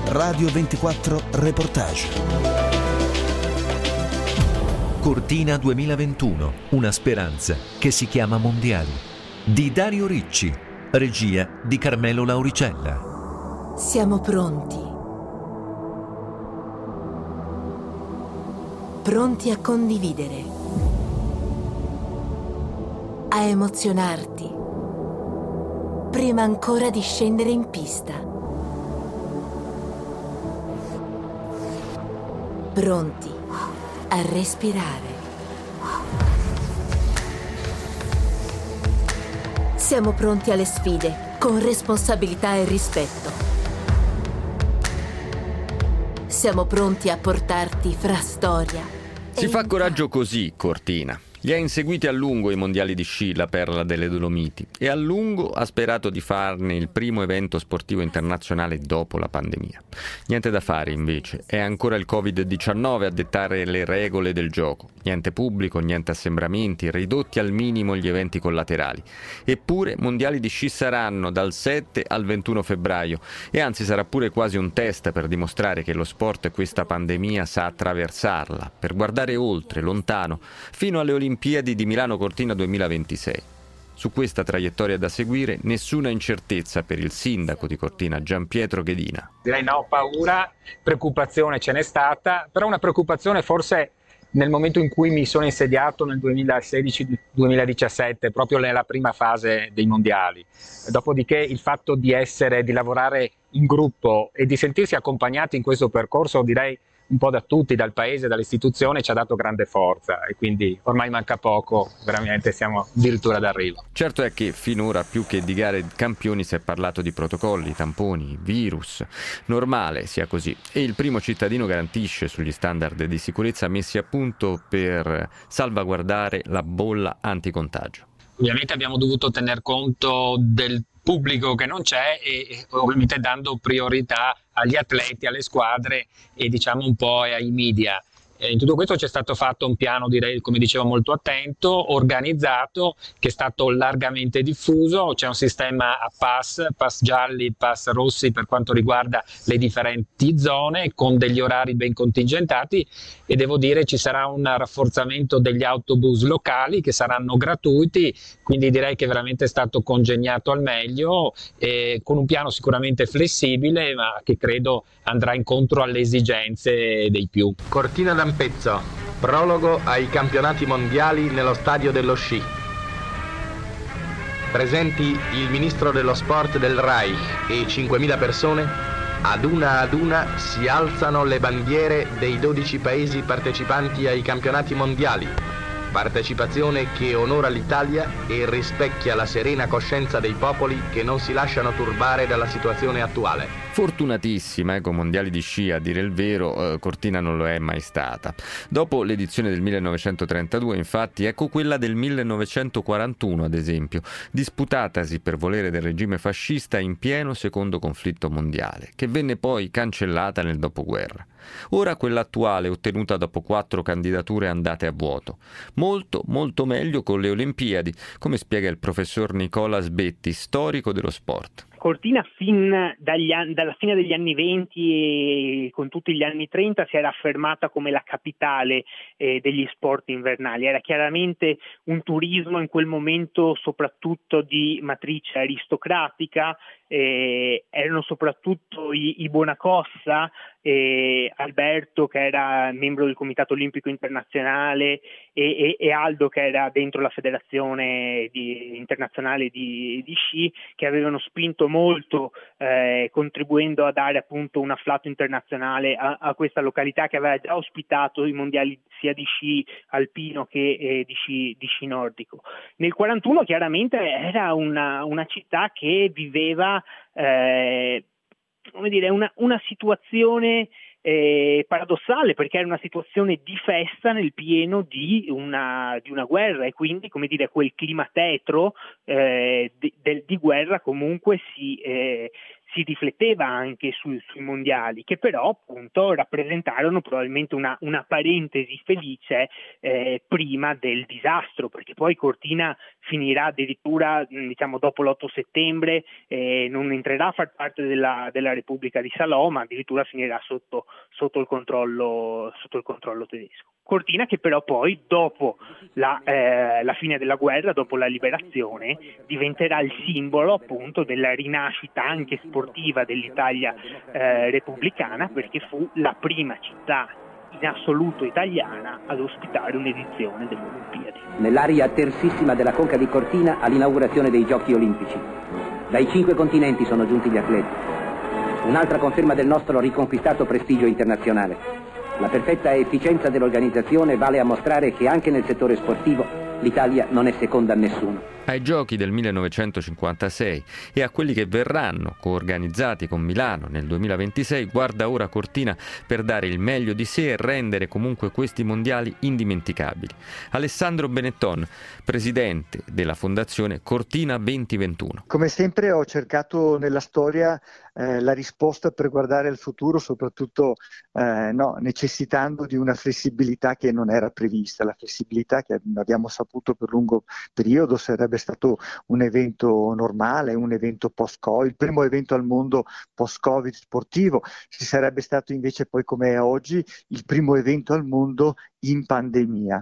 Radio 24 Reportage. Cortina 2021, una speranza che si chiama Mondiali. Di Dario Ricci, regia di Carmelo Lauricella. Siamo pronti. Pronti a condividere, a emozionarti, prima ancora di scendere in pista. Pronti a respirare. Siamo pronti alle sfide, con responsabilità e rispetto. Siamo pronti a portarti fra storia. Si fa coraggio così, Cortina. Li ha inseguiti a lungo i mondiali di sci, la perla delle Dolomiti, e a lungo ha sperato di farne il primo evento sportivo internazionale dopo la pandemia. Niente da fare, invece. È ancora il Covid-19 a dettare le regole del gioco. Niente pubblico, niente assembramenti, ridotti al minimo gli eventi collaterali. Eppure, mondiali di sci saranno dal 7 al 21 febbraio e anzi sarà pure quasi un test per dimostrare che lo sport e questa pandemia sa attraversarla, per guardare oltre, lontano, fino alle Olimpiadi di Milano Cortina 2026. Su questa traiettoria da seguire nessuna incertezza per il sindaco di Cortina, Gianpietro Ghedina. Direi no, paura, preoccupazione ce n'è stata, però una preoccupazione forse nel momento in cui mi sono insediato nel 2016-2017, proprio nella prima fase dei mondiali. Dopodiché il fatto di lavorare in gruppo e di sentirsi accompagnati in questo percorso, direi un po' da tutti, dal paese, dall'istituzione, ci ha dato grande forza e quindi ormai manca poco, veramente siamo addirittura d'arrivo. Certo è che finora più che di gare campioni si è parlato di protocolli, tamponi, virus. Normale sia così e il primo cittadino garantisce sugli standard di sicurezza messi a punto per salvaguardare la bolla anticontagio. Ovviamente abbiamo dovuto tener conto del pubblico che non c'è e ovviamente dando priorità agli atleti, alle squadre e diciamo un po' ai media. In tutto questo c'è stato fatto un piano, direi, come dicevo, molto attento, organizzato, che è stato largamente diffuso. C'è un sistema a pass gialli, pass rossi per quanto riguarda le differenti zone, con degli orari ben contingentati e devo dire ci sarà un rafforzamento degli autobus locali che saranno gratuiti, quindi direi che veramente è stato congegnato al meglio, con un piano sicuramente flessibile, ma che credo andrà incontro alle esigenze dei più. Cortina d'Ampezzo, prologo ai campionati mondiali nello stadio dello sci. Presenti il ministro dello sport del Reich e 5.000 persone, ad una si alzano le bandiere dei 12 paesi partecipanti ai campionati mondiali. Partecipazione che onora l'Italia e rispecchia la serena coscienza dei popoli che non si lasciano turbare dalla situazione attuale. Fortunatissima, con mondiali di sci, a dire il vero, Cortina non lo è mai stata. Dopo l'edizione del 1932, infatti, ecco quella del 1941, ad esempio, disputatasi per volere del regime fascista in pieno secondo conflitto mondiale, che venne poi cancellata nel dopoguerra. Ora quella attuale, ottenuta dopo 4 candidature andate a vuoto. Molto, molto meglio con le Olimpiadi, come spiega il professor Nicola Sbetti, storico dello sport. Cortina dalla fine degli anni 20 e con tutti gli anni 30 si era affermata come la capitale degli sport invernali. Era chiaramente un turismo in quel momento soprattutto di matrice aristocratica, erano soprattutto i Buonacossa, Alberto che era membro del Comitato Olimpico Internazionale e Aldo che era dentro la federazione internazionale di sci, che avevano spinto molto contribuendo a dare appunto un afflato internazionale a questa località che aveva già ospitato i mondiali sia di sci alpino che di sci nordico. Nel 41 chiaramente era una città che viveva una situazione paradossale, perché era una situazione di festa nel pieno di una guerra e quindi quel clima tetro di guerra comunque si si rifletteva anche sui mondiali, che però appunto rappresentarono probabilmente una parentesi felice prima del disastro, perché poi Cortina finirà addirittura dopo l'8 settembre, non entrerà a far parte della Repubblica di Salò, ma addirittura finirà sotto il controllo tedesco. Cortina che però poi dopo la fine della guerra, dopo la liberazione, diventerà il simbolo appunto della rinascita anche sportiva dell'Italia repubblicana, perché fu la prima città in assoluto italiana ad ospitare un'edizione delle Olimpiadi. Nell'area tersissima della conca di Cortina all'inaugurazione dei Giochi Olimpici. Dai 5 continenti sono giunti gli atleti. Un'altra conferma del nostro riconquistato prestigio internazionale. La perfetta efficienza dell'organizzazione vale a mostrare che anche nel settore sportivo l'Italia non è seconda a nessuno. Ai Giochi del 1956 e a quelli che verranno, coorganizzati con Milano nel 2026, guarda ora Cortina per dare il meglio di sé e rendere comunque questi mondiali indimenticabili. Alessandro Benetton, presidente della Fondazione Cortina 2021. Come sempre ho cercato nella storia la risposta per guardare al futuro, soprattutto necessitando di una flessibilità che non era prevista. La flessibilità che abbiamo saputo per lungo periodo sarebbe stato un evento normale, un evento post-Covid, il primo evento al mondo post-Covid sportivo, ci sarebbe stato invece poi come è oggi il primo evento al mondo in pandemia.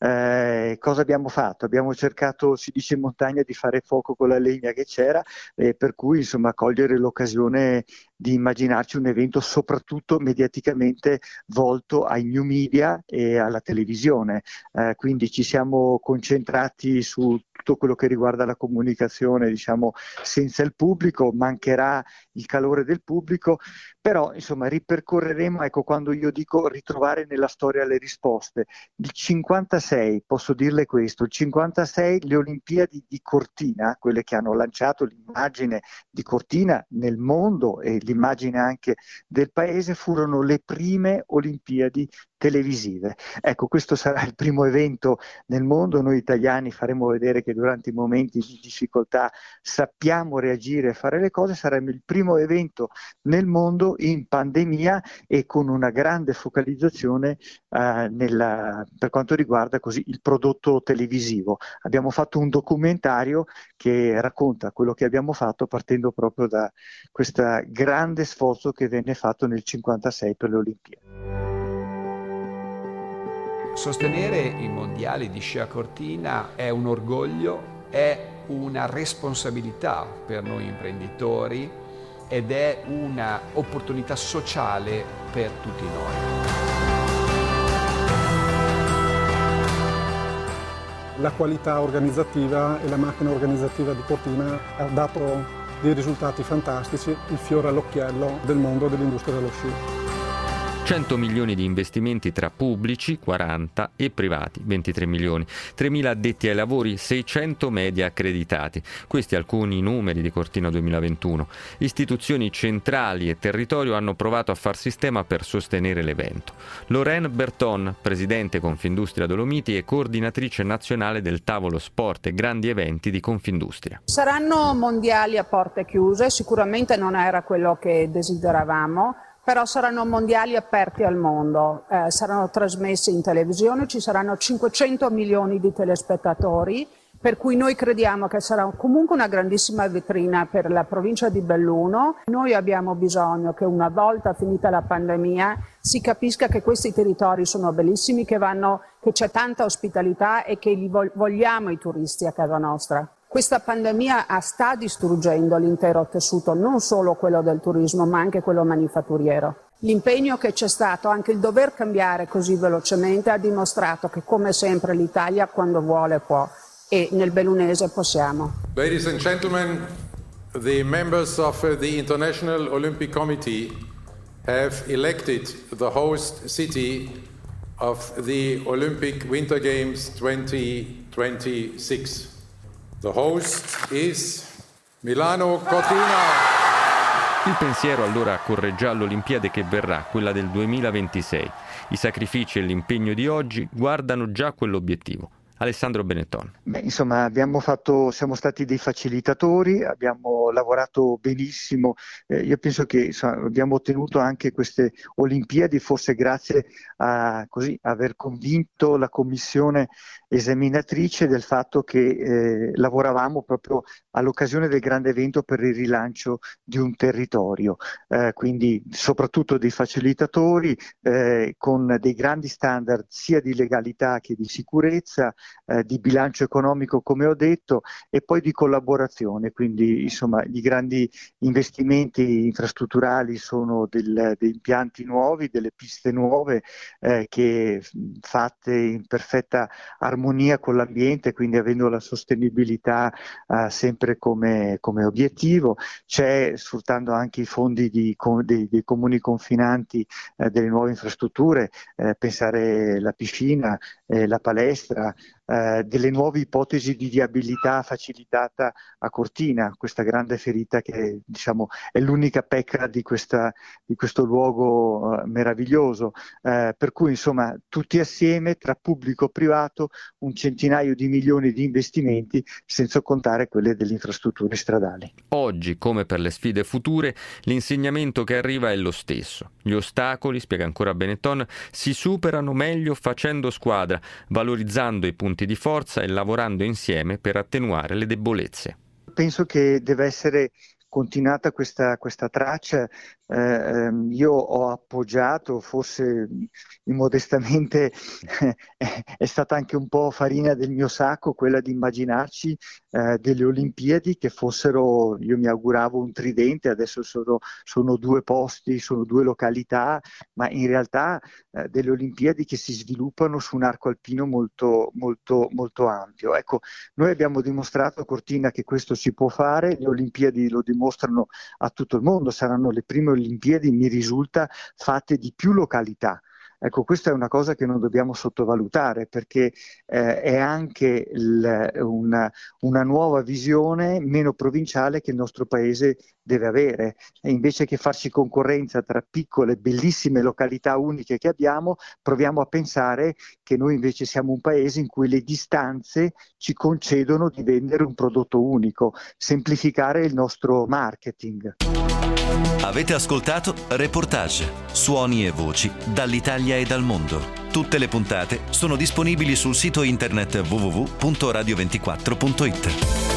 Cosa abbiamo fatto? Abbiamo cercato, si dice in montagna, di fare fuoco con la legna che c'era, per cui insomma cogliere l'occasione di immaginarci un evento soprattutto mediaticamente volto ai new media e alla televisione. Quindi ci siamo concentrati su tutto quello che riguarda la comunicazione, senza il pubblico, mancherà il calore del pubblico, però insomma ripercorreremo, quando io dico ritrovare nella storia le risposte. Il 56, posso dirle questo, il 56 le Olimpiadi di Cortina, quelle che hanno lanciato l'immagine di Cortina nel mondo e l'immagine anche del paese, furono le prime Olimpiadi televisive. Questo sarà il primo evento nel mondo. Noi italiani faremo vedere che durante i momenti di difficoltà sappiamo reagire e fare le cose. Saremo il primo evento nel mondo in pandemia e con una grande focalizzazione per quanto riguarda così il prodotto televisivo. Abbiamo fatto un documentario che racconta quello che abbiamo fatto partendo proprio da questo grande sforzo che venne fatto nel 56 per le Olimpiadi. Sostenere i mondiali di sci a Cortina è un orgoglio, è una responsabilità per noi imprenditori ed è una opportunità sociale per tutti noi. La qualità organizzativa e la macchina organizzativa di Cortina ha dato dei risultati fantastici, il fiore all'occhiello del mondo dell'industria dello sci. 100 milioni di investimenti tra pubblici, 40, e privati, 23 milioni, 3.000 addetti ai lavori, 600 media accreditati. Questi alcuni numeri di Cortina 2021. Istituzioni centrali e territorio hanno provato a far sistema per sostenere l'evento. Lorraine Berton, presidente Confindustria Dolomiti e coordinatrice nazionale del tavolo sport e grandi eventi di Confindustria. Saranno mondiali a porte chiuse, sicuramente non era quello che desideravamo, però saranno mondiali aperti al mondo, saranno trasmessi in televisione, ci saranno 500 milioni di telespettatori, per cui noi crediamo che sarà comunque una grandissima vetrina per la provincia di Belluno. Noi abbiamo bisogno che una volta finita la pandemia si capisca che questi territori sono bellissimi, che c'è tanta ospitalità e che li vogliamo i turisti a casa nostra. Questa pandemia sta distruggendo l'intero tessuto, non solo quello del turismo, ma anche quello manifatturiero. L'impegno che c'è stato, anche il dover cambiare così velocemente, ha dimostrato che, come sempre, l'Italia quando vuole può, e nel bellunese possiamo. Ladies and gentlemen, the members of the International Olympic Committee have elected the host city of the Olympic Winter Games 2026. The host is Milano Cortina. Il pensiero allora corre già all'Olimpiade che verrà, quella del 2026. I sacrifici e l'impegno di oggi guardano già quell'obiettivo. Alessandro Benetton. Siamo stati dei facilitatori, abbiamo lavorato benissimo. Io penso che abbiamo ottenuto anche queste Olimpiadi forse grazie a aver convinto la commissione esaminatrice del fatto che lavoravamo proprio all'occasione del grande evento per il rilancio di un territorio, quindi soprattutto dei facilitatori con dei grandi standard sia di legalità che di sicurezza, di bilancio economico come ho detto e poi di collaborazione, quindi insomma i grandi investimenti infrastrutturali sono dei impianti nuovi, delle piste nuove che fatte in perfetta armonia con l'ambiente, quindi avendo la sostenibilità sempre come obiettivo. C'è, sfruttando anche i fondi dei comuni confinanti delle nuove infrastrutture, pensare la piscina, la palestra, delle nuove ipotesi di viabilità facilitata a Cortina, questa grande ferita che diciamo è l'unica pecca di questo luogo meraviglioso, per cui insomma tutti assieme tra pubblico e privato un centinaio di milioni di investimenti, senza contare quelle delle infrastrutture stradali. Oggi, come per le sfide future, l'insegnamento che arriva è lo stesso. Gli ostacoli, spiega ancora Benetton, si superano meglio facendo squadra, valorizzando i punti di forza e lavorando insieme per attenuare le debolezze. Penso che deve essere continuata questa traccia. Io ho appoggiato, forse immodestamente è stata anche un po' farina del mio sacco, quella di immaginarci delle Olimpiadi che fossero, io mi auguravo un tridente, adesso sono 2 posti, sono 2 località, ma in realtà delle Olimpiadi che si sviluppano su un arco alpino molto, molto, molto ampio. Ecco, noi abbiamo dimostrato a Cortina che questo si può fare, le Olimpiadi lo dimostrano a tutto il mondo, saranno le prime Olimpiadi, mi risulta, fatte di più località. Ecco, questa è una cosa che non dobbiamo sottovalutare, perché è anche una nuova visione meno provinciale che il nostro paese deve avere. E invece che farci concorrenza tra piccole, bellissime località uniche che abbiamo, proviamo a pensare che noi invece siamo un paese in cui le distanze ci concedono di vendere un prodotto unico, semplificare il nostro marketing. Avete ascoltato Reportage, suoni e voci dall'Italia e dal mondo. Tutte le puntate sono disponibili sul sito internet www.radio24.it.